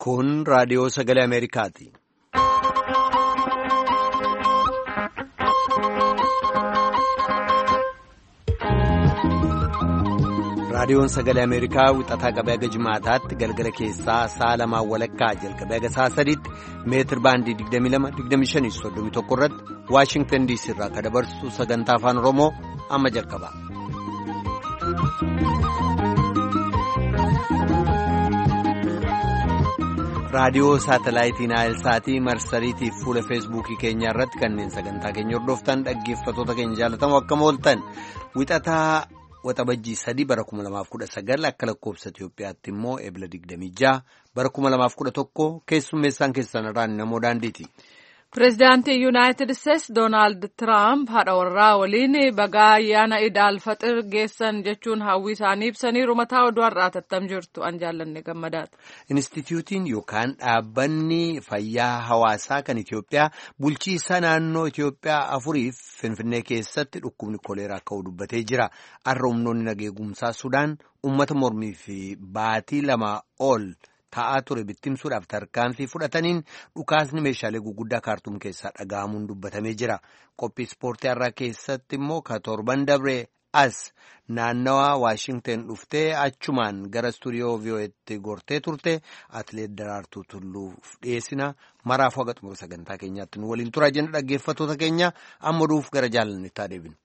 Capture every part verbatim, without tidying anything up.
Kun raadiyoo sagalee Ameerikaati. Raadiyoon sagalee Ameerikaa wixataa qabee haga jimaataatti galgala keessaa sa'a lamaan walakkaa jalqabee haga sa'a sadiitti meetir baandii digdamii lama digdamii shanii soddomii tokko irratti Waashingtan diisii irraa kan dabarsu sagantaa afaan Oromoo amma jalqaba. Raadiyoo saatalaayitii Naayilsaatii marsariitii fi fuula feesbuukii keenyaa irratti kanneen sagantaa keenya hordoftan dhaggeeffattoota keenya jaalatamoo akkam ooltan wixataa waxabajjii sadii bara kuma lamaaf kudha sagal akka lakkoofsa Itoophiyaatti immoo eebila digdamii jaha bara kuma lamaaf kudha tokko keessummeessaan keessan irraan namoo daandiiti. Pireezidaantii Yuunaayitid Isteetsi Doonaald Tiraamp haadha warraa waliin bagaa ayyaana Idaal Faxir geessan jechuun hawwii isaanii ibsaniiru. Mataa oduu har'aa tattam jirtu an jaallanne gammadaadha. Inistituutiin yookaan dhaabbanni fayyaa hawaasaa kan Itoophiyaa bulchiisa naannoo Itoophiyaa afuriif Finfinnee keessatti dhukkubni koleeraa ka'uu dubbatee jira. Har'a humnoonni nageegumsaa Sudaan uummata mormii fi baatii lama ol ta'aa ture bittimsuudhaaf tarkaanfii fudhataniin dhukaasni meeshaalee guguddaa kaartuum keessaa dhaga'amuun dubbatamee jira. Qophii ispoortii har'aa keessatti immoo ka torban dabree as naannawaa Waashingten dhuftee achumaan gara istuudiyoo vii'oo'eetti gortee turte atileet Daraartuu Tulluuf dhiyeessina. Maraafuu haga xumura sagantaa keenyaatti nu waliin turaa jenna dhaggeeffattoota keenya amma duuf gara jaalannetti haa deebinu.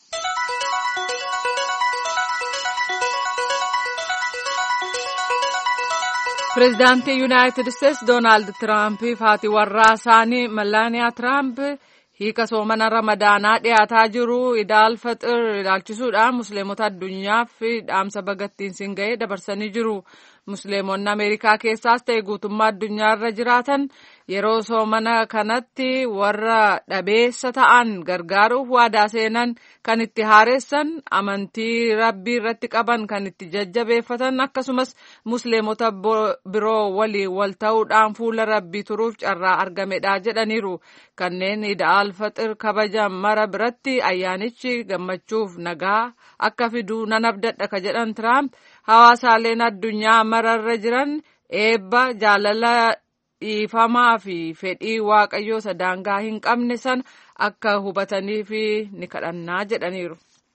Pireezidaantii Yuunaayitid Isteetsi Doonaald Tiraamp haati warraa isaanii Malaaniyaa Tiraamp hiika soomana Ramadaanaa dhiyaataa jiru Idaal Faxir ilaalchisuudhaan musliimota addunyaaf dhaamsa bagattiin siin ga'ee dabarsanii jiru. Musliimonni Ameerikaa keessaas ta'e guutummaa addunyaarra jiraatan yeroo soomana kanatti warra dhabeessa ta'an gargaaruuf waadaa seenan kan itti haaressan amantii rabbii irratti qaban kan itti jajjabeeffatan akkasumas musliimota biroo waliin wal ta'uudhaan fuula rabbii turuuf carraa argamedha jedhaniiru. Kanneen Idaal Faxir kabajan mara biratti ayyaanichi gammachuuf nagaa akka fiduu nan abdadha ka jedhan Tiraamp hawaasaaleen addunyaa mararra jiran eebba jaalala dhiifamaa fi fedhii waaqayyoo sadaangaa hin qabne sana akka hubataniif ni kadhannaa jedhaniiru.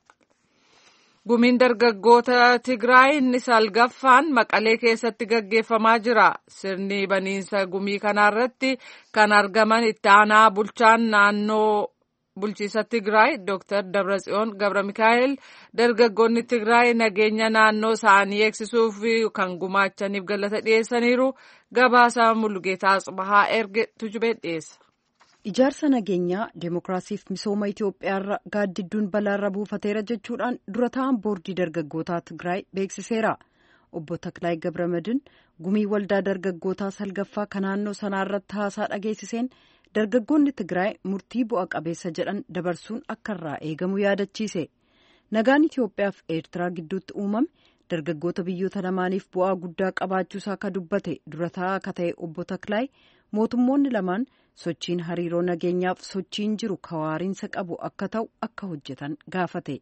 Gumiin dargaggoota Tigraay inni salgaffaan Maqalee keessatti gaggeeffamaa jira. Sirni baniinsa gumii kanarratti kan argaman itti aanaa bulchaan naannoo bulchiisa Tigraay Dooktar Dabratsiyoon Gabra Mikaa'el dargaggoonni Tigraay nageenya naannoo isaanii eegsisuuf kan gumaachaniif galata dhiyeessaniiru. Gabaasaa Mullugeetaa Tsibahaa erge tujubee dhiyeessa. Ijaarsa nageenyaa deemokiraasiif misooma Itoophiyaarra gaaddidduun balaarra buufateera jechuudhaan dura ta'an boordii dargaggootaa Tigraay beeksiseera. Obbo Taklaay Gabramadin gumii waldaa dargaggootaa salgaffaa kan naannoo sanaarratti haasaa dhageessiseen dargaggoonni Tigraay murtii bu'a qabeessa jedhan dabarsuun akka irraa eegamu yaadachiise. Nagaan Itoophiyaa fi Eertiraa gidduutti uumame dargaggoota biyyoota lamaaniif bu'aa guddaa qabaachuusaa ka dubbate dura taa'aa akka ta'e Obbo Taklaay mootummoonni lamaan sochiin hariiroo nageenyaaf sochiin jiru kawaariinsa qabu akka ta'u akka hojjetan gaafate.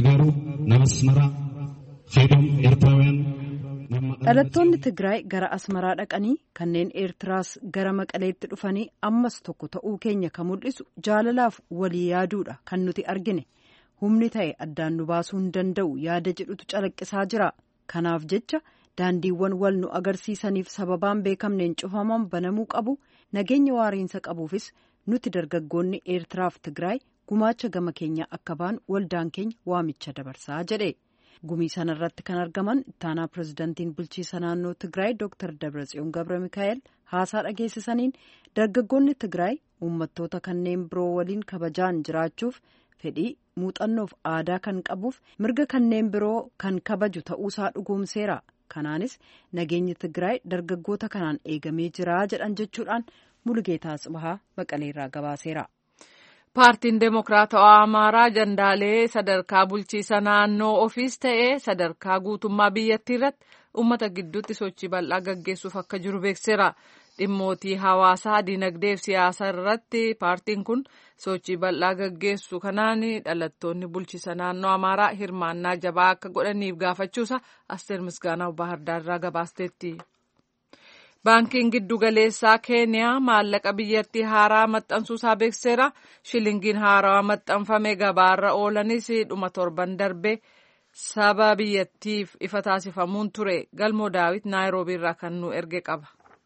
Dhalattoonni Tigraay gara Asmaraa dhaqanii kanneen Eertiraas gara Maqaleetti dhufanii ammas tokko ta'uu keenya kan mul'isu jaalalaaf walii yaaduudha kan nuti argine. Humni ta'e addaan nu baasuu hin danda'u yaada jedhutu calaqqisaa jira. Kanaaf jecha daandiiwwan wal nu agarsiisaniif sababaan beekamneen cufaman banamuu qabu. Nageenya waariinsa qabuufis nuti dargaggoonni Eertiraaf Tigraay gumaacha gama keenya akka baanu waldaan keenya waamicha dabarsaa jedhe. Gumii sanarratti kan argaman ittaanaa pireezidantiin bulchiisa naannoo Tigraay Dooktar Dabratsiyoon Gabra Mikaa'el haasaa dhageessisaniin dargaggoonni Tigraay uummattoota kanneen biroo waliin kabajaan jiraachuuf fedhii muuxannoof aadaa kan qabuuf mirga kanneen biroo kan kabaju ta'uusaa dhugoomseera. Kanaanis nageenyi Tigraay dargaggoota kanaan eegamee jira jedhan jechuudhaan Mullugeetaa Tsibahaa Maqaleerraa gabaaseera. Paartiin Deemokiraatawaa Amaaraa jandaalee sadarkaa bulchiisa naannoo ofiis ta'ee sadarkaa guutummaa biyyattii irratti uummata gidduutti sochii bal'aa gaggeessuuf akka jiru beekseera. Dhimmootii hawaasaa, dinagdee fi siyaasaa irratti paartiin kun sochii bal'aa gaggeessu kanaan dhalattoonni bulchiisa naannoo Amaaraa hirmaannaa jabaa akka godhaniif gaafachuusa Asteer Misgaanaa Baahirdaarraa gabaasteetti. Baankiin giddugaleessaa Keeniyaa maallaqa biyyattii haaraa maxxansuusaa beekseera. Shilingiin haarawaa maxxanfame gabaarra oolanis dhuma torban darbe saba biyyattiif ifa taasifamuun ture. Galmoo Daawit Naayiroobii irraa kan nu erge qaba.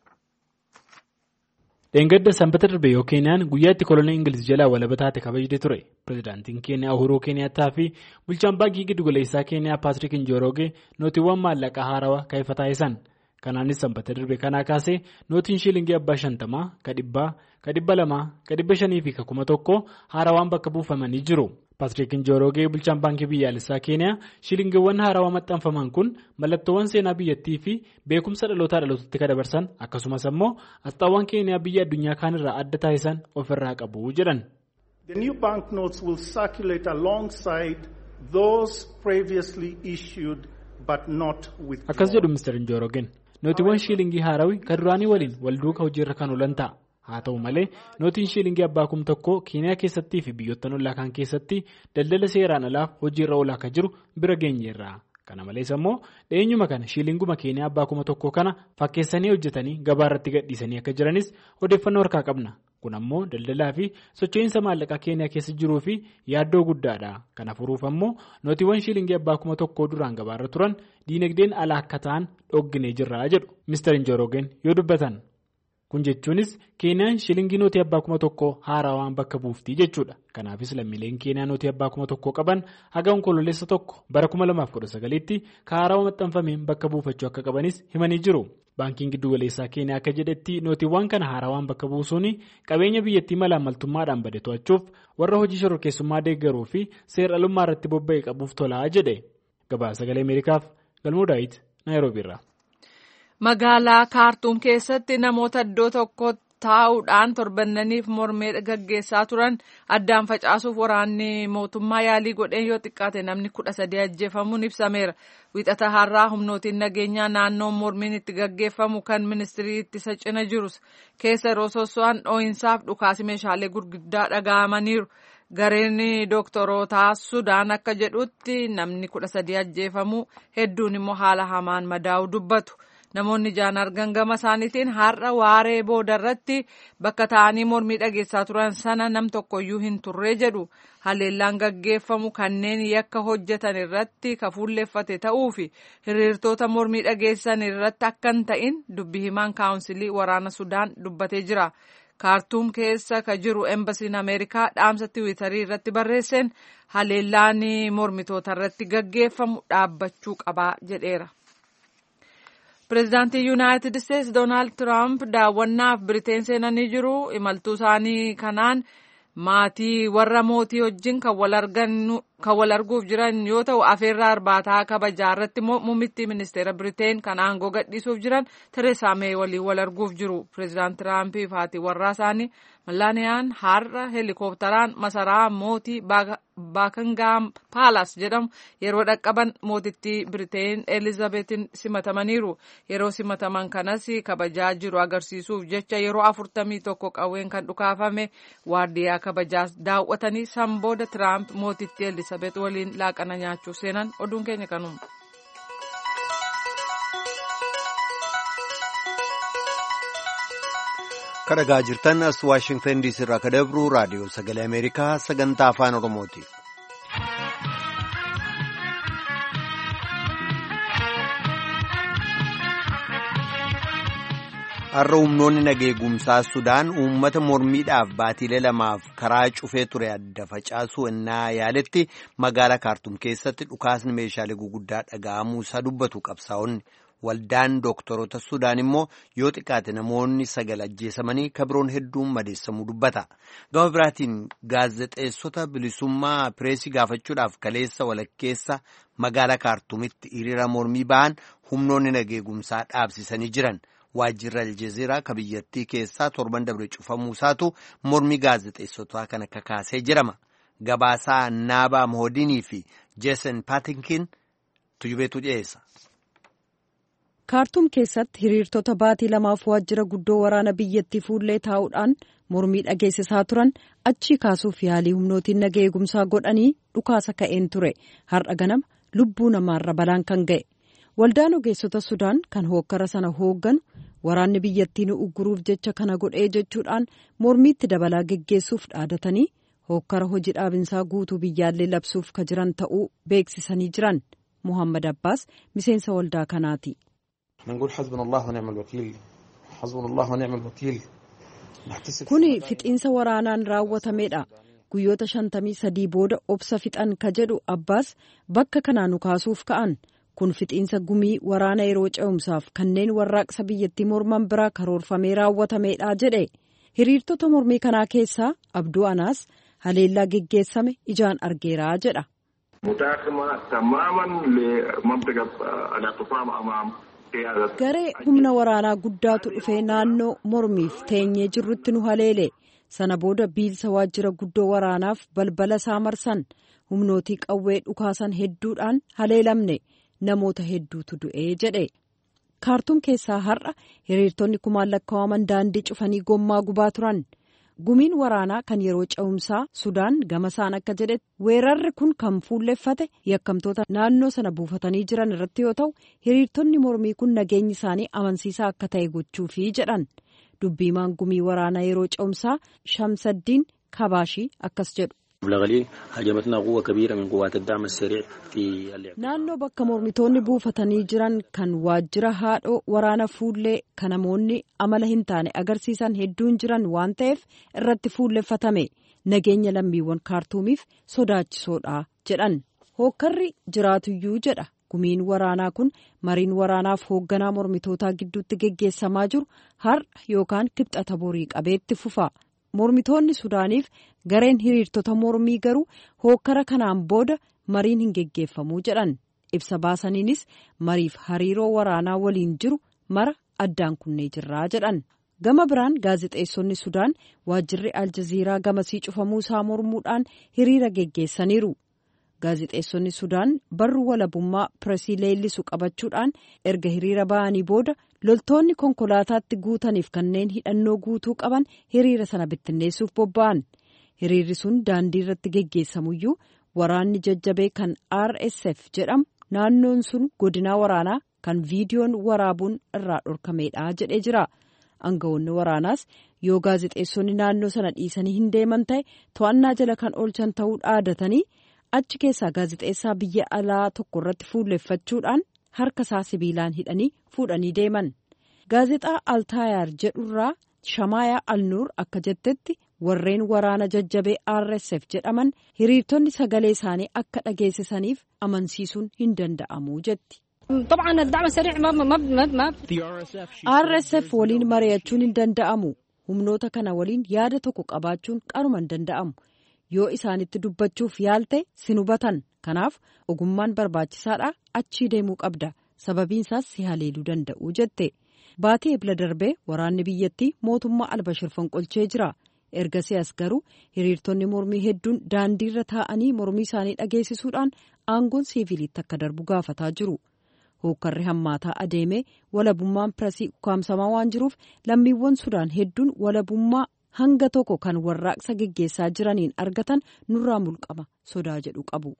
Dheengadda sanbata darbe yoo Keeniyaan guyyaa itti kolonii Ingiliz jalaa walaba taate kabajde ture. Pireezidaantiin Keeniyaa Uhuruu Keeniyaattaa fi bulchaan baankii giddugaleessaa Keeniyaa Paatrik Njoroge nootiiwwan maallaqaa haarawaa kan ifa taasisan. Kanaanis sanbata darbe kanaa kaasee nootiin shiilingii abbaa shantamaa, ka dhibbaa, ka dhibba lamaa, ka dhibba shanii fi ka kuma tokko haarawaan bakka buufamanii jiru. Paatrik Njoroge bulchaan baankii biyyaalessaa Keeniyaa shiilingiiwwan haarawaa maxxanfaman kun mallattoowwan seenaa biyyattii fi beekumsa dhalootaa dhalootatti kan dabarsan akkasumas immoo asxaawwan Keeniyaa biyya addunyaa kaanirraa adda taasisan ofirraa qabu jedhan. The new banknotes will circulate alongside those previously issued but not with. Akkas jedhu Mister Njorogen. Nootiiwwan shiilingii haarawii kan duraanii waliin wal duukaa hojiirra kan oolan ta'a. Haa ta'u malee nootiin shiilingii abbaa kum tokkoo Keeniyaa keessattii fi biyyoota ollaa kan keessatti daldala seeraan alaaf hojiirra oolaa akka jiru bira geenyeerra. Kana malees immoo dhiyeenyuma kana shiilinguma Keeniyaa abbaa kuma tokkoo kana fakkeessanii hojjetanii gabaarratti gadhiisanii akka jiranis odeeffannoo harkaa qabna. Kun ammoo daldalaa fi socho'iinsa maallaqaa Keeniyaa keessa jiruu fi yaaddoo guddaadha. Kana furuuf ammoo nootiiwwan shiilingii abbaa kuma tokkoo duraan gabaarra turan diinagdeen alaa akka ta'an dhogginee jirra jedhu Mister Njorogen yoo dubbatan. Kun jechuunis Keeniyaan shiilingii nootii abbaa kuma tokkoo haarawaan bakka buuftii jechuudha. Kanaafis lammiileen Keeniyaa nootii abbaa kuma tokkoo qaban haga onkololeessa tokko bara kuma lamaaf kudha sagaliitti ka haarawaa maxxanfameen bakka buufachuu akka qabanis himanii jiru. Baankiin giddugaleessaa Keeniyaa akka jedhetti nootiiwwan kana haarawaan bakka buusuun qabeenya biyyattii malaamaltummaadhaan bade to'achuuf warra hojii shororkeessummaa deeggaruu fi seer-dhalummaa irratti bobba'e qabuuf tolaa jedhe. Gabaasa Sagalee Ameerikaaf Galmoo Daawit Naayiroobiirraa. Magaalaa Kaartuum keessatti namoota iddoo tokko taa'uudhaan torbannaniif mormee gaggeessaa turan addaan facaasuuf waraanni mootummaa yaalii godheen yoo xiqqaate namni kudha sadii ajjeefamuun ibsameera. Wixata har'aa humnootiin nageenyaa naannoo mormiin itti gaggeeffamu kan ministirii ittisa cina jirus keessa yeroo sosso'an dhoo'insaaf dhukaasi meeshaalee gurguddaa dhaga'amaniiru. Gareen dooktorootaa Sudaan akka jedhutti namni kudha sadii ajjeefamuu hedduun immoo haala hamaan madaa'u dubbatu. Namoonni ijaan argan gama isaaniitiin har'a waaree boodarratti bakka taa'anii mormii dhageessaa turan sana nam tokkoyyuu hin turre jedhu. Haleellaan gaggeeffamu kanneen yakka hojjetan irratti ka fuulleeffate ta'uu fi hiriirtoota mormii dhageessan irratti akka hin ta'in dubbi himaan kaawunsilii waraana Sudaan dubbatee jira. Kaartuum keessa ka jiru embasiin Ameerikaa dhaamsa tiwiitarii irratti barreesseen haleellaan mormitoota irratti gaggeeffamu dhaabbachuu qabaa jedheera. Pireezidaantii Yuunaayitid Isteetsi Doonaald Tiraamp daawwannaaf Biriteen seenanii jiru. Imaltuu isaanii kanaan maatii warra mootii wajjin kan wal arguuf jiran yoo ta'u, afeerraa arbaataa kabajaa irratti immoo muummittii ministeera Biriteen kan aangoo gadhiisuuf jiran Tereesaa Meey waliin wal arguuf jiru. Pireezidaant Tiraampiif haati warraa isaanii Mallaaniyaan har'a heelikooptaraan masaraa mootii Baakingaam Paalaas jedhamu yeroo dhaqqaban mootittii Biriteen Elizabeetin simatamaniiru. Yeroo simataman kanas kabajaa jiru agarsiisuuf jecha yeroo afurtamii tokko qawween kan dhukaafame waardiyaa kabajaa daawwatanii san booda Tiraamp mootittii Elizabeet waliin laaqana nyaachuuf seenan. Oduun keenya kanuma. Kadhagaa jirtan as Waashingtan diisii irraa ka dabru raadiyoo Sagalee Ameerikaa sagantaa afaan Oromooti. Har'a humnoonni nageegumsaa Sudaan uummata mormiidhaaf baatiilee lamaaf karaa cufee ture adda facaasuu innaa yaaletti magaalaa Kaartuum keessatti dhukaasni meeshaalee guguddaa dhaga'amuu isaa dubbatu qabsaa'onni. Waldaan dooktorota Sudaan immoo yoo xiqqaate namoonni sagal ajjeesamanii kabiroon hedduun madeessamuu dubbata. Gama biraatiin gaazexeessota bilisummaa pireesii gaafachuudhaaf kaleessa walakkeessa magaalaa Kaartuumitti hiriira mormii ba'an humnoonni nageegumsaa dhaabsisanii jiran. Waajjirri Aljeeziraa ka biyyattii keessaa torban dabre cufamuusaatu mormii gaazexeessotaa kana kakaasee jirama. Gabaasaa Naabaa Mohodinii fi Jeesen Paatinkin tujubeetu dhiyeessa. Kaartuum keessatti hiriirtota baatii lamaaf waajjira guddoo waraana biyyattii fuullee taa'uudhaan mormii dhageessisaa turan achii kaasuuf yaalii humnootiin nageegumsaa godhanii dhukaasa ka'een ture. Har'a ganama lubbuu namaarra balaan kan ga'e. Waldaan ogeessota Sudaan kan hookkara sana hoogganu waraanni biyyattii nu ugguruuf jecha kana godhee jechuudhaan mormiitti dabalaa geggeessuuf dhaadatanii hokkara hojii dhaabinsaa guutuu biyyaallee labsuuf ka jiran ta'uu beeksisanii jiran. Muhammad Abbaas miseensa waldaa kanaati. Kuni fixiinsa waraanaan raawwatameedha. Guyyoota shantamii sadii booda obsa fixan ka jedhu Abbaas bakka kanaa nu kaasuuf ka'an. Kun fixiinsa gumii waraana yeroo ce'umsaaf kanneen warraaqsa biyyattii morman biraa karoorfamee raawwatameedha jedhe. Hiriirtota mormii kanaa keessaa Abduu Anaas haleellaa geggeessame ijaan argeeraa jedha. Garee humna waraanaa guddaatu dhufee naannoo mormiif teenyee jirrutti nu haleele. Sana booda biilsa waajjira guddoo waraanaaf balbala isaa marsan. Humnootii qawwee dhukaasan hedduudhaan haleelamne. Namoota hedduutu du'ee jedhe. Kaartuum keessaa har'a hiriirtonni kumaan lakkaa'aman daandii cufanii gommaa gubaa turan. Gumiin waraanaa kan yeroo ce'umsaa Sudaan gamasaan akka jedhetti weerarri kun kan fuulleffate yakkamtoota naannoo sana buufatanii jiran irratti yoo ta'u hiriirtonni mormii kun nageenyi isaanii amansiisaa akka ta'e gochuufi jedhan. Dubbiimaan gumii waraanaa yeroo ce'umsaa Shamsaddiin Kabaashii akkas jedhu. Naannoo bakka mormitoonni buufatanii jiran kan waajjira haadhoo waraana fuullee kan namoonni amala hin taane agarsiisan hedduun jiran waan ta'eef irratti fuulleffatame nageenya lammiiwwan kaartuumiif sodaachisoodha jedhan. Hookkarri jiraatuyyuu jedha. Gumiin waraanaa kun mariin waraanaaf hoogganaa mormitootaa gidduutti geggeessamaa jiru har'a yookaan kibxata borii qabeetti fufa. Mormitoonni Sudaaniif gareen hiriirtota mormii garuu hookkara kanaan booda mariin hin geggeeffamuu jedhan. Ibsa baasaniinis mariif hariiroo waraanaa waliin jiru mara addaan kunnee jirraa jedhan. Gama biraan gaazexeessonni Sudaan waajjirri Aljaziiraa gamasii cufamuu isaa mormuudhaan hiriira geggeessaniiru. Gaazexeessonni Sudaan barruu walabummaa pireesii leellisu qabachuudhaan erga hiriira ba'anii booda loltoonni konkolaataatti guutaniif kanneen hidhannoo guutuu qaban hiriira sana bittinneessuuf bobba'an. Hiriirri sun daandii irratti geggeessamuyyuu waraanni jajjabee kan R S F jedhamu naannoon sun godinaa waraanaa kan viidiyoon waraabuun irraa dhorkameedha jedhee jira. Aangawoonni waraanaas yoo gaazexeessonni naannoo sana dhiisanii hin deeman ta'e to'annaa jala kan oolchan ta'uu dhaadatanii achi keessaa gaazexeessaa biyya alaa tokko irratti fuulleffachuudhaan harka isaa sibiilaan hidhanii fuudhanii deeman. Gaazexaa Altaayaar jedhurraa Shamaayaa Alnuur akka jettetti warreen waraana jajjabee R S F jedhaman hiriirtonni sagalee isaanii akka dhageessisaniif amansiisuun hin danda'amu jetti. R S F waliin mari'achuun hin danda'amu. Humnoota kana waliin yaada tokko qabaachuun qaruma hin danda'amu. Yoo isaanitti dubbachuuf yaalte sin hubatan. Kanaaf ogummaan barbaachisaadha achii deemuu qabda. Sababiin isaas si haleeluu danda'u jette. Baatii ebla darbee waraanni biyyattii mootummaa Albashir fonqolchee jira. Ergasii as garuu hiriirtonni mormii hedduun daandiirra taa'anii mormii isaanii dhageessisuudhaan aangoon siviilitti akka darbu gaafataa jiru. Hookkarri hammaataa adeemee walabummaan pireesii ukkaamsamaa waan jiruuf lammiiwwan Sudaan hedduun walabummaa hanga tokko kan warraaqsa geggeessaa jiraniin argatan nurraa mulqama sodaa jedhu qabu.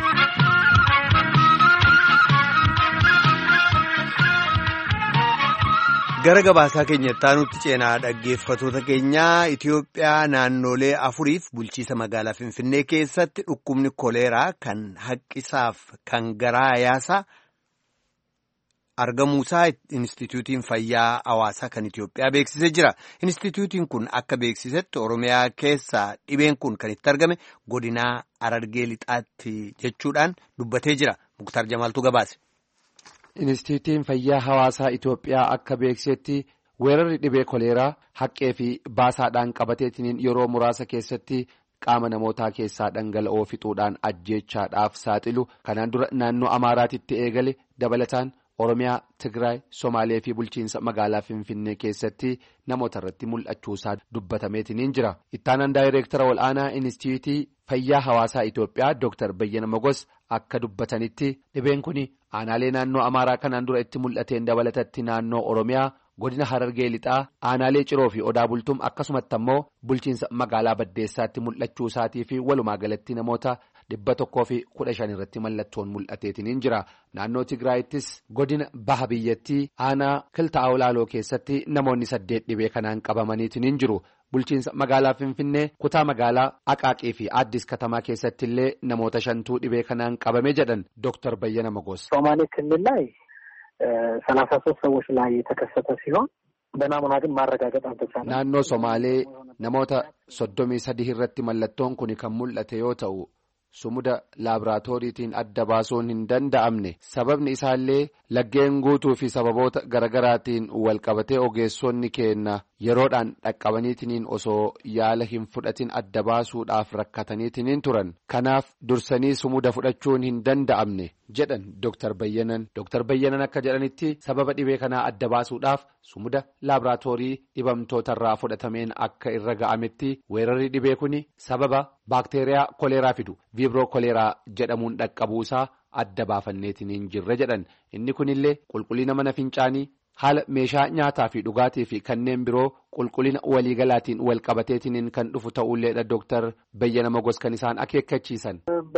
Gara gabaasaa keenyatti aanutti ceenaa dhaggeeffatoota keenyaa Itoophiyaa naannolee afuriif bulchiisa magaalaa Finfinnee keessatti dhukkubni koleeraa kan haqqisaaf kan garaa yaasaa argamuusaa Inistituutiin Fayyaa Hawaasaa kan Itoophiyaa beeksisee jira. Inistituutiin kun akka beeksisetti Oromiyaa keessaa dhibeen kun kan itti argame godinaa Harargee Lixaatti jechuudhaan dubbatee jira. Muktar Jamaaltuu gabaase. Inistituutiin Fayyaa Hawaasaa Itoophiyaa akka beeksisetti weerarri dhibee koleeraa haqqee fi baasaadhaan qabateetiin yeroo muraasa keessatti qaama namootaa keessaa dhangala'oo fixuudhaan ajjeechaadhaaf saaxilu kanaan dura naannoo Amaaraatitti eegale dabalataan Oromiyaa, Tigraay, Somaalee fi bulchiinsa magaalaa Finfinnee keessatti namoota irratti mul'achuusaa dubbatameetiin jira. Ittaanaan daayireektara wal'aanaa Inistituutii Fayyaa Hawaasaa Itoophiyaa Dooktar Bayyana Mogos akka dubbatanitti dhibeen kun aanaalee naannoo Amaaraa kanaan dura itti mul'ateen dabalatatti naannoo Oromiyaa godina Harargee Lixaa aanaalee Ciroo fi Odaa Bultuum akkasumatti ammoo bulchiinsa magaalaa Baddeessaatti mul'achuusaatii fi walumaa galatti namoota dhibba tokkoo fi kudha shan irratti mallattoon mul'ateetiin jira. Naannoo Tigraayittis godina baha biyyattii aanaa kiltaa olaaloo keessatti namoonni saddeet dhibee kanaan qabamaniitiin jiru. Bulchiinsa magaalaa Finfinnee kutaa magaalaa Aqaaqii fi Addis Katamaa keessatti illee namoota shantuu dhibee kanaan qabame jedhan Dooktar Bayyana Mogos. ሶማሌ ክልል ላይ ሰላሳ ሶስት ሰዎች ላይ የተከሰተ ሲሆን በናሙና ግን ማረጋገጥ አልተቻለም። naannoo Somaalee namoota soddomii sadii irratti mallattoon kun kan mul'ate yoo ta'u sumuda laaboraatooriitiin adda baasuun hin danda'amne sababni isaallee laggeen guutuu fi sababoota garagaraatiin walqabatee ogeessonni keenya yeroodhaan dhaqqabaniitiin osoo yaala hin fudhatin adda baasuudhaaf rakkataniitiin turan kanaaf dursanii sumuda fudhachuun hin danda'amne jedhan Dooktar Bayyanan. Dooktar Bayyanan akka jedhanitti sababa dhibee kanaa adda baasuudhaaf sumuda laaboraatoorii dhibamtootarraa fudhatameen akka irra ga'ametti weerarri dhibee kuni sababa baakteeriyaa koleeraa fidu viibiroo koleeraa jedhamuun dhaqqabuusaa adda baafanneetiin hin jirre jedhan. Inni kunillee qulqullina mana fincaanii haala meeshaa nyaataa fi dhugaatii fi kanneen biroo qulqullina waliigalaatiin walqabateetiin kan dhufu ta'ulleedha Dooktar Bayyana Mogos kan isaan akeekkachiisan.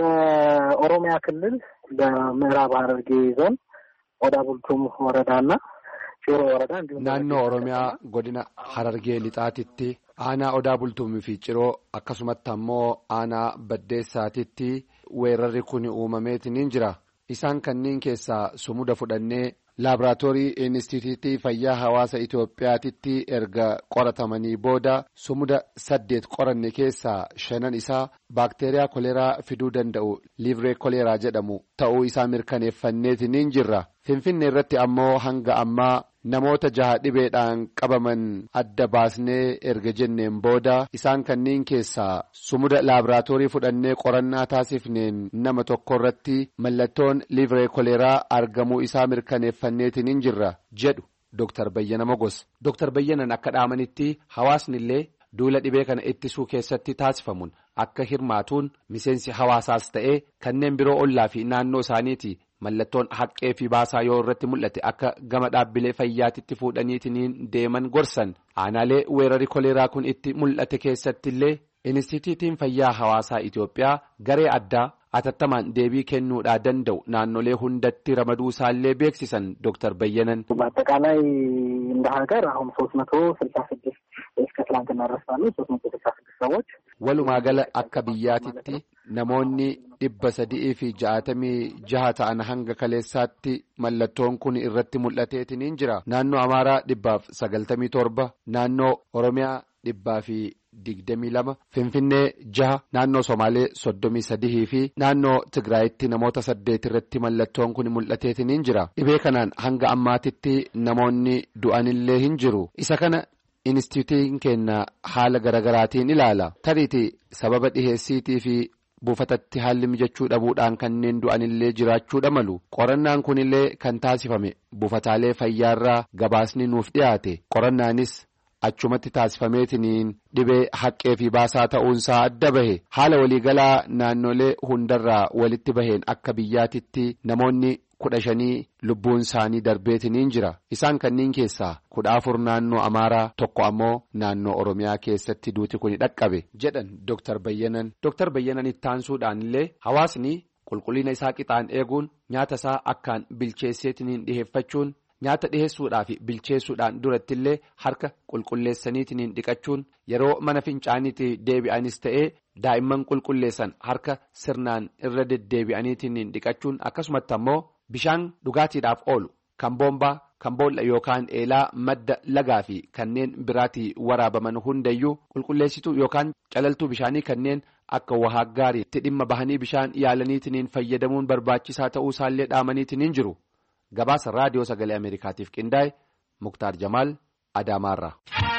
በኦሮሚያ ክልል በምዕራብ ሐረርጌ ዞን ኦዳ ቡልቱም ወረዳና ጭሮ ወረዳ እንዲሁም naannoo Oromiyaa godina Harargee lixaatitti aanaa Odaa Bultumii fi Ciroo akkasumatti ammoo aanaa Baddeessaatitti weerarri kun uumameetiin jira. Isaan kanneen keessaa sumuda fudhannee laaboraatoorii Inistituutii Fayyaa Hawaasa Itoophiyaatitti erga qoratamanii booda sumuda saddeet qoranne keessaa shanan isaa baakteeriyaa koleeraa fiduu danda'u liivree koleeraa jedhamu ta'uu isaa mirkaneeffanneetiin jirra. Finfinnee irratti ammoo hanga ammaa namoota jaha dhibeedhaan qabaman adda baasnee erga jenneen booda isaan kanneen keessaa sumuda laaboraatoorii fudhannee qorannaa taasifneen nama tokko irratti mallattoon liivree koleeraa argamuu isaa mirkaneeffanneetiin jirra jedhu Dooktar Bayyana Mogos. Dooktar Bayyanan akka dhaamanitti hawaasni illee duula dhibee kana ittisuu keessatti taasifamuun akka hirmaatuun miseensi hawaasaas ta'ee kanneen biroo ollaa fi naannoo isaaniiti. Mallattoon haqqee fi baasaa yoo irratti mul'ate akka gama dhaabbilee fayyaatitti fuudhaniitiin deeman gorsan aanaalee weerarri koleeraa kun itti mul'ate keessatti illee Inistituutiin Fayyaa Hawaasaa Itoophiyaa garee addaa atattamaan deebii kennuudhaa danda'u naannolee hundatti ramaduu isaallee beeksisan Dooktar Bayyanan. በአጠቃላይ እንደ ሀገር አሁን ሶስት መቶ ስልሳ ስድስት እስከ ትላንትና ድረስ ባሉ ሶስት መቶ ስልሳ ስድስት ሰዎች walumaa gala akka biyyaatitti namoonni dhibba sadii fi ja'atamii jaha ta'an hanga kaleessaatti mallattoon kun irratti mul'ateetiin jira. Naannoo Amaaraa dhibbaaf sagaltamii torba, naannoo Oromiyaa dhibbaa fi digdamii lama, Finfinnee jaha, naannoo Somaalee soddomii sadii fi naannoo Tigraayitti namoota saddeet irratti mallattoon kun mul'ateetiin jira. Dhibee kanaan hanga ammaatitti namoonni du'anillee hin jiru. Isa kana Inistituutiin keenya haala garagaraatiin ilaala. Tariitii sababa dhiheessiitii fi buufatatti haalli mijachuu dhabuudhaan kanneen du'anillee jiraachuudha malu. Qorannaan kunillee kan taasifame buufataalee fayyaarraa gabaasni nuuf dhiyaate. Qorannaanis achumatti taasifameetiniin dhibee haqqee fi baasaa ta'uunsaa adda bahe. Haala waliigalaa naannolee hundarraa walitti baheen akka biyyaatitti namoonni kudha shanii lubbuun isaanii darbeetiniin jira. Isaan kanneen keessaa kudha afur naannoo Amaaraa, tokko ammoo naannoo Oromiyaa keessatti duuti kun dhaqqabe jedhan Dooktar Bayyanan. Dooktar Bayyanan itti aansuudhaan illee hawaasni qulqullina isaa qixaan eeguun nyaata isaa akkaan bilcheesseetiniin dhiheeffachuun nyaata dhiheessuudhaa fi bilcheessuudhaan duratti illee harka qulqulleessaniitiniin dhiqachuun yeroo mana fincaaniitti deebi'anis ta'ee daa'imman qulqulleessan harka sirnaan irra deddeebi'aniitiniin dhiqachuun akkasumatti ammoo bishaan dhugaatiidhaaf oolu kan boombaa kan boolla yookaan eelaa madda lagaa fi kanneen biraatii waraabaman hundayyuu qulqulleessituu yookaan calaltuu bishaanii kanneen akka wahaa gaariitti dhimma bahanii bishaan yaalaniitiniin fayyadamuun barbaachisaa ta'uu isaallee dhaamaniitiniin jiru. Gabaasa raadiyoo sagalee Ameerikaatiif qindaa'e Muktaar Jamaal Adaamaarraa.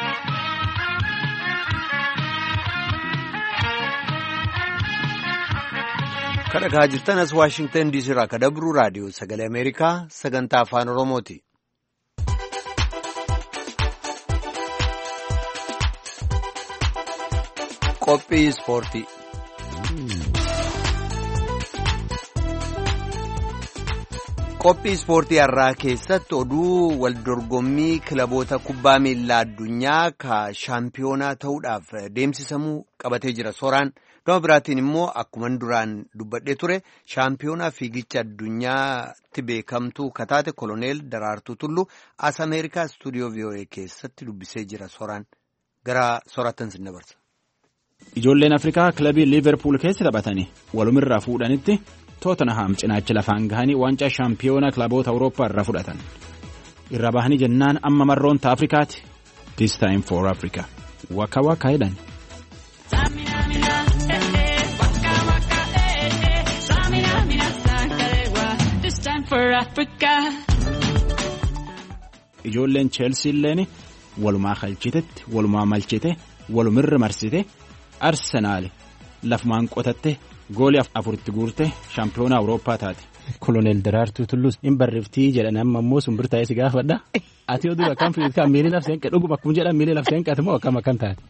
Kan dhagaa jirtan as Waashingtan diisii irraa kan dabru raadiyoo sagalee Ameerikaa sagantaa afaan Oromooti. Qophii ispoortii. Qophii ispoortii har'aa keessatti oduu waldorgommii kilaboota kubbaa miilaa addunyaa ka shaampiyoonaa ta'uudhaaf deemsisamuu qabatee jira. Sooraan Gama biraatiin immoo akkuman duraan dubbadhee ture shaampiyoonaa fiigicha addunyaatti beekamtuu kataate koloneel Daraartuu Tulluu as Ameerikaa istuudiyoo V O A keessatti dubbisee jira. Soraan gara soraattan sin dabarsa. Ijoolleen Afrikaa kilabii Liverpool keessa taphatanii walumirraa fuudhanitti Tottenham cinaacha lafaan gahanii waancaa shaampiyoonaa kilaboota Awurooppaa irraa fudhatan. Irra bahanii jennaan amma marroonta Afrikaati. This time for Africa. Waka waka jedhan. Ijoolleen Chelsea illeen walumaa kalchitetti walumaa malchite walumirra marsite Arsenaal lafumaan qotatte goolii afuritti guurte shaampiyoonaa Awurooppaa taate. Koloneel Daraartuu Tulluu hin barreeftii jedhan amma immoo sun birtaa'ee si gaafadha. Ati oduu akkam fiigaa miilii lafseen dhuguma akkuma jedhan miilii lafseen qaatu moo akkam akkam taate.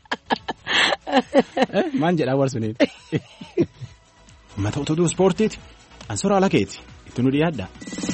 Maan jedhaa warsuniiti. Mata utubuu ispoortiiti ansoora alakeeti itti nu dhiyaadha.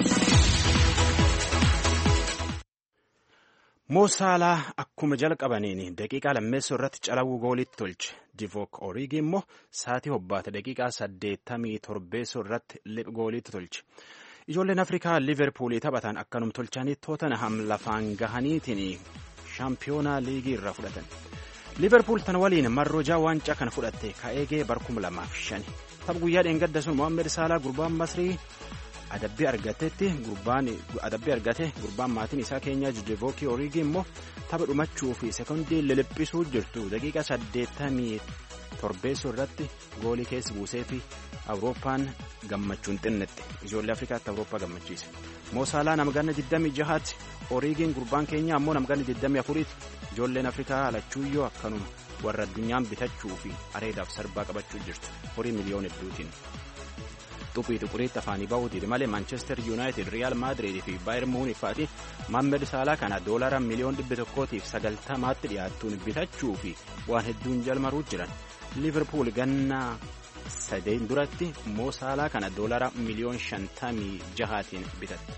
Moo Saalaa akkuma jalqabaniin daqiiqaa lammeessoo irratti calawuu gooliitti tolche. Divook Origi immoo saatii hobbaate daqiiqaa saddeettamii torbeessoo irratti gooliitti tolche. Ijoolleen Afrikaa Liverpoolii taphatan akkanum tolchanii Tottenham lafaan gahaniitiin shaampiyoonaa liigii irraa fudhatan. Liverpool tan waliin marrojaa waancaa kana fudhatte ka'eegee barkuma lamaaf shani. Tapha guyyaa dheengadda sun Mohaammed Saalaa gurbaan Masrii adabbii argatetti gurbaan adabbii argate gurbaan maatiin isaa keenyaa Divook Origi immoo tapha dhumachuu fi sekondii liliphisuu jirtu daqiiqa saddeettamii torbeessoo irratti goolii keessa buusee fi Awurooppaan gammachuun xinnette. Ijoollee Afrikaatti Awurooppaa gammachiise. Moo Saalaa nama ganna digdamii jahaatti Origiin gurbaan keenyaa ammoo nama ganna digdamii afuriiti. Ijoolleen Afrikaa alachuuyyoo akkanuma warra addunyaan bitachuu fi areedaaf sarbaa qabachuu jirtu horii miliyoona hedduutiin. Xuphii xuquriitti afaanii bahuutiin malee Manchester United, Real Madrid fi Bayern Munich fa'aati Mohamed Saalaa kana doolara miliyoon dhibba tokkootiif sagaltamaatti dhiyaattuun bitachuu fi waan hedduun jalmaruu jiran. Liverpool ganna sadeen duratti Moo Saalaa kana doolara miliyoon shantamii jahaatiin bitatte.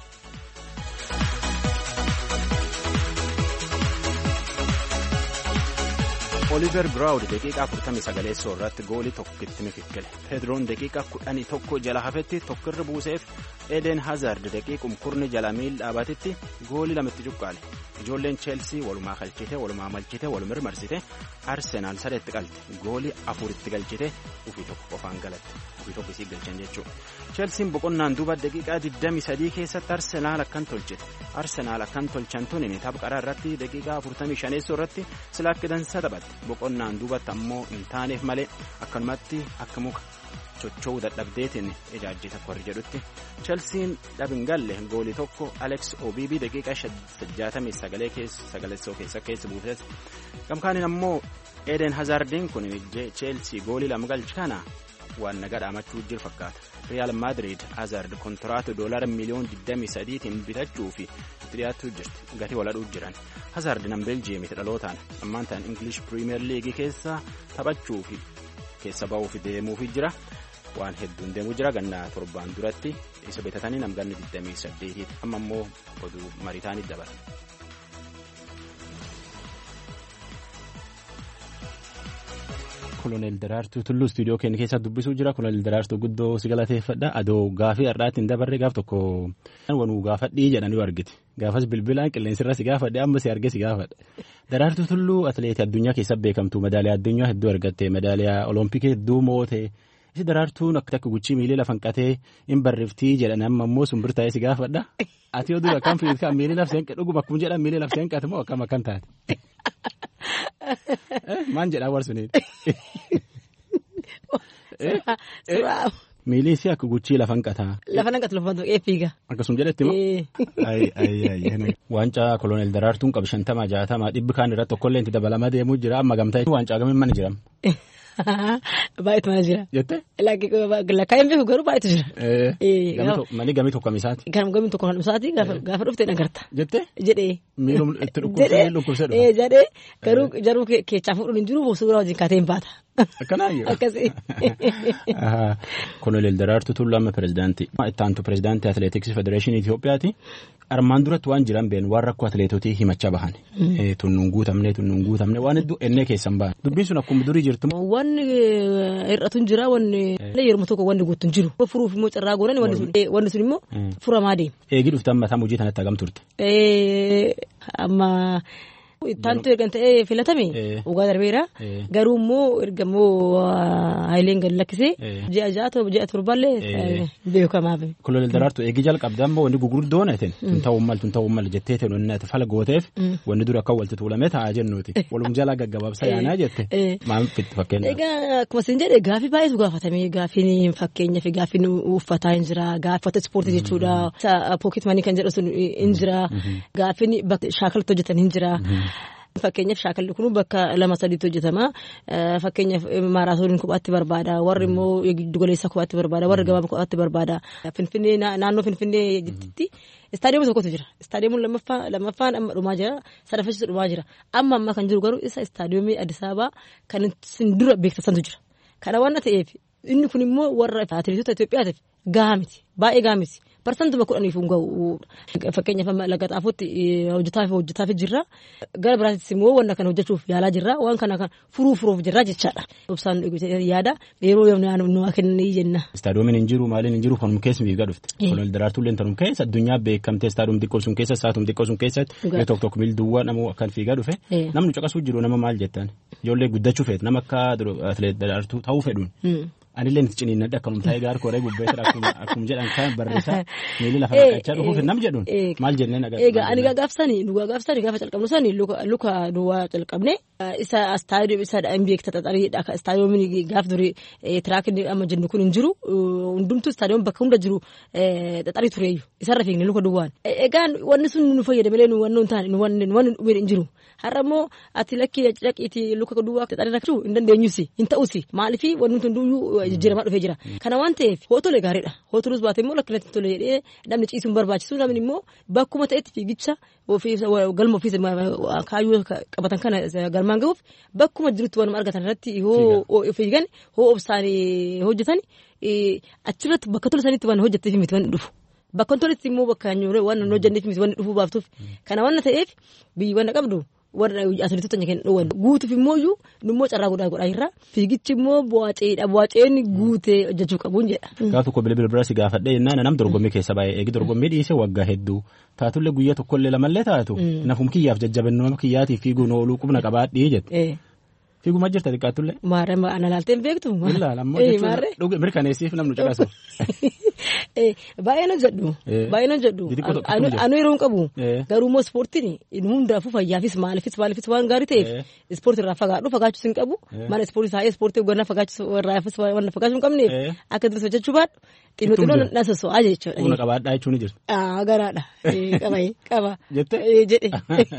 Oliver Giroud daqiiqaa afurtamii sagaleessoo irratti goolii tokkitti mifikkile. Pedroon daqiiqaa kudhanii tokko jala hafetti tokkirra buuseef Eden Hazard daqiiqum kurni jala miil dhaabatetti goolii lamatti cuqqaale. Ijoolleen Chelsea walumaa kalchite walumaa malchite walumir marsite Arsenaal sadeetti qalte goolii afuritti galchite ufii tokko qofaan galatte ufii tokko isii galchan jechuudha. Chelsea boqonnaan duuba daqiiqaa digdamii sadii keessatti Arsenaal akkan tolchite. Arsenaal akkan tolchan tuni tapha qaraa irratti daqiiqaa afurtamii shaneessoo irratti sila akka dansa taphatte. Boqonnaan duubatti ammoo hin taaneef malee akkanumatti akka muka chocho'uu dadhabdeetiin ijaajjita korri jedhutti Chelsiin dhabin galle goolii tokko Alex Obibi daqiiqaa jaatamii sagalee keessa sagaleessoo keessa keessa buufate. Gamkaaniin ammoo Eden Hazardiin kun Chelsea goolii lama galche kana waan nagaa dhaamachuu jiru fakkaata. Real Madrid Hazard kontiraatii doolara miliyoon digdamii sadiitiin bitachuu fi itti dhiyaachuu jirti. Gatii waladhuu jiran. Hazard nam Beljiyeemiti dhalootaan ammaan ta'an English Premier League keessa taphachuu fi keessa ba'uuf deemuufi jira. Waan hedduun deemuu jira ganna torbaan duratti isa bitatanii nam ganni digdamii saddeetiiti. Amma immoo oduu maritaanii dabala. Koloneel Daraartuu Tulluu istuudiyoo keenya keessa dubbisuu jira. Koloneel Daraartuu guddoo si galateeffadha. Adoo gaafii har'aatti hin dabarre gaaf tokko wanuu gaafadhii jedhanii yoo argite. Gaafas bilbilaan qilleensirra si gaafadhe amma si arge si gaafadha. Daraartuu Tulluu atileetii addunyaa keessa beekamtu madaaliyaa addunyaa hedduu argatte madaaliyaa olompikii hedduu moote. Isi Daraartuun akka takka guchii miilii lafan qatee hin barreeftii jedhan amma immoo sun birtaa'ee si gaafadha. Ati oduu akkam fiigaa miilii lafseen dhuguma akkuma jedhan miilii lafseen qaatu moo akkam akkam taate. Maan jedhaa warsuniiti. Miilii si akka guchii lafan qataa. Lafan qatu lafan tuqee fiiga. Akkasuma jedhetti moo. Waancaa koloneel Daraartuun qabu shantama jaatama dhibbi kaan irratti tokkollee itti dabalamaa deemuu jira amma gamtaa waancaa gamiin mana jiram. Baay'eetu mana jira. Jettee? Lakkaa'een beeku garuu baay'eetu jira. Manii gamii tokko misaati. Gamii tokko misaati gaafa dhuftee nagarta. Jettee? Jedhee. Miilum itti dhukkubsee dhukkubsee dhufa. Jedhee garuu jaruu keechaa fuudhuun hin jiru suuraa wajjin kaatee hin baata. Akkanaayyoo. Akkasii. Koloneel Daraartuu Tulluu pirezidaantii. Ittaantu pirezidaantii Atileetiksii Federeeshinii Itoophiyaati. Armaan duratti waan jiran been waan rakkoo atileetotii himachaa bahan. Tunnuun guutamne tunnuun guutamne waan hedduu ennee keessan bahan. Dubbiin sun akkuma durii jirtu. Wanni hir'atu hin jira wanni yeroo tokko wanni guutu hin jiru. Furuuf immoo carraa goonan wanni sun immoo furamaa deema. Eegi dhuftan mataa hojii kanatti hagam turte. Amma ittaantu ergan ta'ee filatame ugaa darbeera. Garuu immoo erga immoo Haayileen gadi lakkisee ji'a ja'a ji'a torbaallee beekamaaf. Koloneel Daraartuu eegi jalqabdaa immoo wanni gugurdoon eeteen tun ta'uu mal tun ta'uu mal jettee ta'e wanni ati fala gooteef wanni dura akka walitti tuulamee taa'aa jennuuti. Walum jalaa gaggabaabsa yaanaa jette. Maal fitti fakkeenya. Egaa akkuma isin jedhe gaaffii baay'eetu gaafatame gaaffiin fakkeenyaaf gaaffiin uffataa hin jira gaaffata ispoortii jechuudha. Pooket manii kan jedhu sun hin jira gaaffiin shaakalatti hojjetan hin jira. Fakkeenyaaf shaakalli kun bakka lama sadiitti hojjetama. Fakkeenyaaf maaraatooniin kophaatti barbaada. Warri immoo giddugaleessa kophaatti barbaada. Warri gabaabaa kophaatti barbaada. Finfinnee naannoo Finfinnee jirti. Istaadiyoomii tokkotu jira. Istaadiyoomii lammaffaa lammaffaan amma dhumaa jira. Sadaffaan dhumaa jira. Amma amma kan jiru garuu isa istaadiyoomii Addis Ababaa kan isin dura beektasantu jira. Kana waan ta'eef inni kun immoo warra atileetota Itoophiyaatiif gahaa miti. Baay'ee gahaa miti. Parsantuma kudhaniif hin gahu. Fakkeenyaaf laga xaafotti hojjetaaf hojjetaaf jirra. Gara biraattis immoo wanna kana hojjechuuf yaalaa jirra. Waan kana kan furuu furuuf jirra jechaadha. Obsaan yaada yeroo yommuu nu kennanii jenna. Istaadiyoomiin hin jiru maaliin hin jiru kanum keessa fiigaa dhufte. Koloneel Daraartuu illee tanum keessa addunyaa beekamtee istaadiyoom xiqqoo sun keessa saatum xiqqoo sun keessatti yoo tokko tokko miil duwwaa namoo akkan fiigaa dhufe namni caqasuu jiru nama maal jettaan ijoollee guddachuu feet nama akka atileet Daraartuu ta'uu fedhuun. Anillee nuti ciniinnadha akkanum taa'ee gaar koree gubbeessa akkuma jedhan kan barreessaa miilli lafa naqachaa dhufuuf nam jedhuun maal jenneen agarra. Egaa ani gaafsanii nu gaafsanii gaafa calqabnu sanii luka duwwaa calqabne isa istaadiyoom isa N B A taxaxariidha ka istaadiyoomiin gaaf durii tiraakiin amma jennu kun hin jiru hundumtuu istaadiyoom bakka hunda jiru taxarii tureeyyu isarra fiigne luka duwwaan. Egaa wanni sun nu fayyada malee nu wanni taane nu wanni wanni dhumeen hin jiru. Har'a immoo ati lakkii dhaqiitii luka duwwaa taxarii rakkachuu hin dandeenyusi hin ta'usi maaliifii wanni hunduyyuu jijjiiramaa dhufee jira. Kana waan ta'eef hootole gaariidha. Hootolus baate immoo lakkinatti tole jedhee namni ciisuun barbaachisu namni immoo bakkuma ta'etti fiigicha galma ofiis kaayyoo qabatan kana galmaan gahuuf bakkuma jirutti waan argatan irratti hoo fiigan hoo obsaan hojjetan achirratti bakka tole sanitti waan hojjetteef miti waan dhufu. Bakka toletti immoo bakka waan hojjenneef miti waan dhufuu baaftuuf. Kana waan ta'eef biyyi waan qabdu warra atileetota kennan dhoowwan guutuuf immoo iyyuu nummoo carraa godhaa godhaa irraa fiigichi immoo bu'aaceedha bu'aaceen guutee hojjechuu qabuun jedha. Gaafa tokko bilbila biraa si gaafadhee jennaan nam dorgommii keessa baay'ee eegi dorgommii dhiisee waggaa hedduu taatullee guyyaa tokkollee lamallee taatu nafum kiyyaaf jajjabannoo nama kiyyaatiif fiiguun ooluu qubna qabaadhii jette. Fiiguma jirta xiqqaattullee. Maaree ana laaltee hin beektu. Ilaala ammoo jechuudha mirkaneessiif namni caqasu. Baay'ee jedhu baay'ee jedhu anu yeroo hin qabu garuu immoo ispoortiin hundaafuu fayyaafis maaliifis maaliifis waan gaarii ta'eef ispoortii irraa fagaadhu fagaachuu hin qabu mana ispoortii taa'ee ispoortii gannaa fagaachuu irraafis waan fagaachuu hin qabneef akka dursa hojjechuu baadhu xinnoo xinnoo naasosoo jechuudha. Humna qabaadhaa jechuun ni jirti. Garaadha qaba qaba jettee jedhe.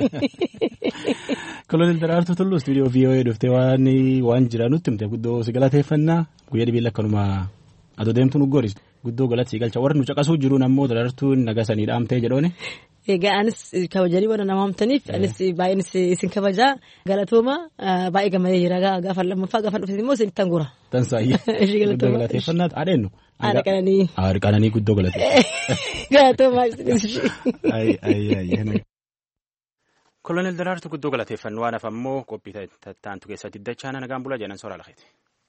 Koloneel Daraartuu Tulluu istuudiyoo V O A dhuftee waan waan jira nutti himte guddoo si galateeffannaa guyyaa dhibiin lakkanuma adoo deemtu nu goris guddoo galata si galcha warra nu caqasuu jiruun ammoo Daraartuun nagasanii dhaamtee jedhoone. Egaa anis kabajanii waan nama hamtaniif anis baay'een isin kabajaa galatooma baay'ee gammadee jira gaafa lammaffaa gaafa dhufte immoo isin tangura. Tansaayyee guddoo galateeffannaa adeennu. Aara qananii. Aara qananii guddoo galateeffannaa. Galatooma. Ayi ayi ayi. Koloneel Daraartuu guddoo galateeffannoo waan afammoo qophii taantu keessatti dachaa nagaan bulaa jedhan soora lakeeti.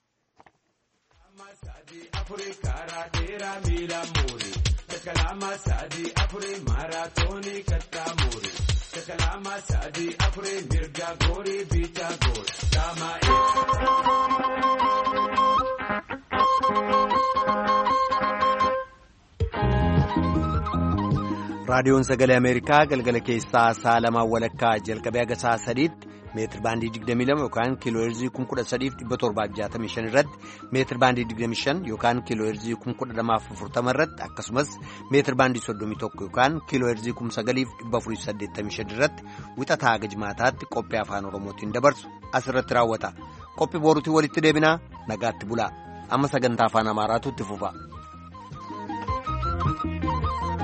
raadiyoon sagalee ameerikaa galgala keessaa sa'a lamaa walakkaa jalqabee haga sa'a sadiitti meetir baandii digdamii lama yookaan kiiloo heerzii kuma kudha sadiif dhibba torbaaf jaatamii shan irratti meetir baandii digdamii shan yookaan kiiloo heerzii kuma kudha lamaaf afurtama irratti akkasumas meetir baandii soddomii tokko yookaan kiiloo heerzii kuma sagaliif dhibba afuriif saddeettamii shan irratti wixataa haga jimaataatti qophii afaan oromootiin dabarsu asirratti raawwata qophii booruutiin walitti deebinaa nagaatti bulaa amma sagantaa afaan amaaraatu itti fufa.